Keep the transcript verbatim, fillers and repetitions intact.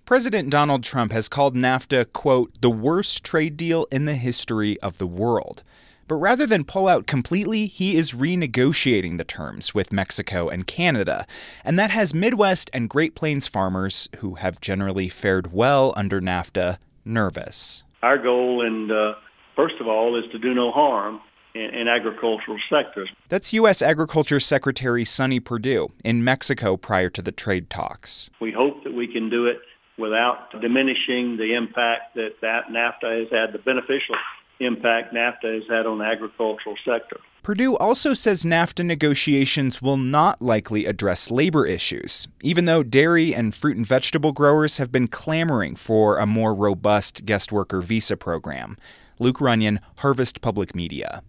President Donald Trump has called NAFTA, quote, the worst trade deal in the history of the world. But rather than pull out completely, he is renegotiating the terms with Mexico and Canada. And that has Midwest and Great Plains farmers, who have generally fared well under NAFTA, nervous. Our goal, and uh, first of all, is to do no harm in, in agricultural sectors. That's U S Agriculture Secretary Sonny Perdue in Mexico prior to the trade talks. We hope that we can do it without diminishing the impact that, that NAFTA has had, the beneficial impact NAFTA has had on the agricultural sector. Perdue also says NAFTA negotiations will not likely address labor issues, even though dairy and fruit and vegetable growers have been clamoring for a more robust guest worker visa program. Luke Runyon, Harvest Public Media.